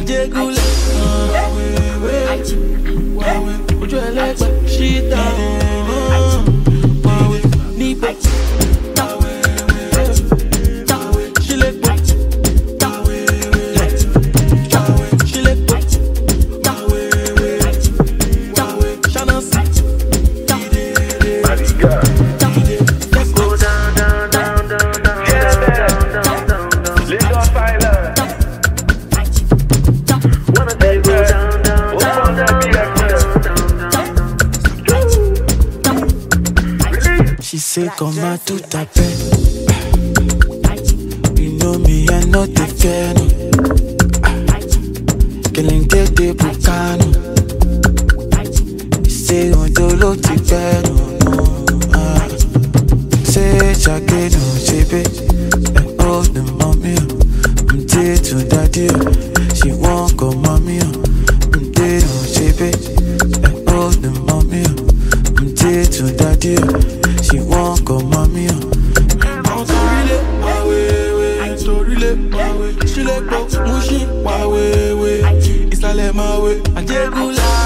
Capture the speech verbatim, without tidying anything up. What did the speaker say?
Ajegule. Would you like my shit down? Nipo. She like what? She like what? Shannon. Let's go down, down, down, down, down. Yeah, down, down, down. Lagos Island. Wanna take go down, down, down, down, down, down. She say come out to taper. You know me, I know the fair. Killing get the bucano. You say on the low to bed. Say jacket on shape. Oh the mommy, I'm dead to daddy. She won't go mommy. I'm dead on shape. Oh the mommy, I'm dead to daddy. She won't go mommy. I'm sorry, my way, way. Sorry, my way. She let go, mushy, my way, way. It's not let my way. I get good.